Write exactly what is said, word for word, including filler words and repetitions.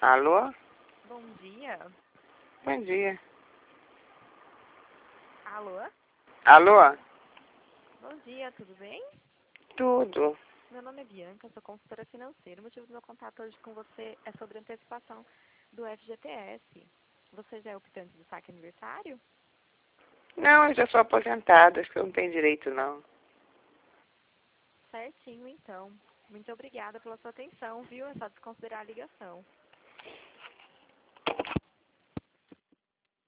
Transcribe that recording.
Alô? Bom dia. Bom dia. Alô? Alô? Bom dia, tudo bem? Tudo. Meu nome é Bianca, sou consultora financeira. O motivo do meu contato hoje com você é sobre a antecipação do F G T S. Você já é optante do saque aniversário? Não, eu já sou aposentada, acho que eu não tenho direito, não. Certinho, então. Muito obrigada pela sua atenção, viu? É só desconsiderar a ligação.